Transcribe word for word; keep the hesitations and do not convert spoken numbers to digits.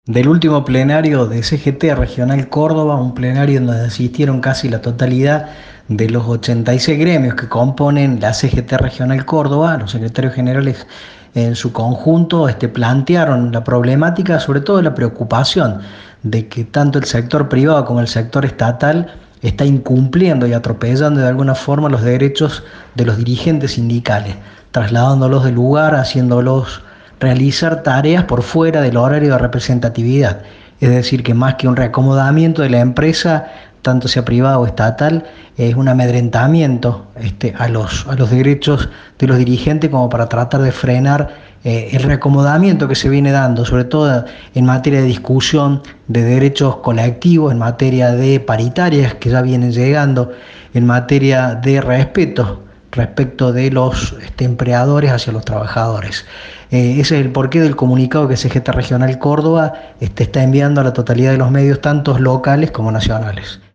Del último plenario de C G T Regional Córdoba, un plenario en donde asistieron casi la totalidad de los ochenta y seis gremios que componen la C G T Regional Córdoba, los secretarios generales en su conjunto este, plantearon la problemática, sobre todo la preocupación de que tanto el sector privado como el sector estatal está incumpliendo y atropellando de alguna forma los derechos de los dirigentes sindicales, trasladándolos del lugar, haciéndolos realizar tareas por fuera del horario de representatividad. Es decir, que más que un reacomodamiento de la empresa, tanto sea privada o estatal, es un amedrentamiento este, a, los, a los derechos de los dirigentes como para tratar de frenar eh, el reacomodamiento que se viene dando, sobre todo en materia de discusión de derechos colectivos, en materia de paritarias que ya vienen llegando, en materia de respeto respecto de los este, empleadores hacia los trabajadores. Eh, ese es el porqué del comunicado que C G T Regional Córdoba este, está enviando a la totalidad de los medios, tanto locales como nacionales.